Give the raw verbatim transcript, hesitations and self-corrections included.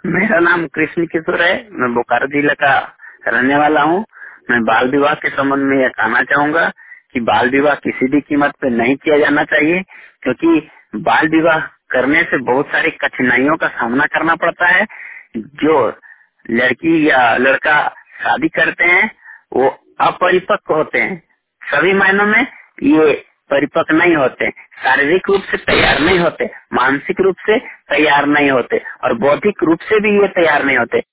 मेरा नाम कृष्ण किशोर है। मैं बोकारो जिले का रहने वाला हूँ। मैं बाल विवाह के संबंध में यह कहना चाहूंगा कि बाल विवाह किसी भी कीमत पे नहीं किया जाना चाहिए, क्योंकि बाल विवाह करने से बहुत सारी कठिनाइयों का सामना करना पड़ता है। जो लड़की या लड़का शादी करते हैं वो अपरिपक्व होते हैं, सभी मायनों में ये परिपक्व नहीं होते, शारीरिक रूप से तैयार नहीं होते, मानसिक रूप से तैयार नहीं होते और बौद्धिक रूप से भी ये तैयार नहीं होते।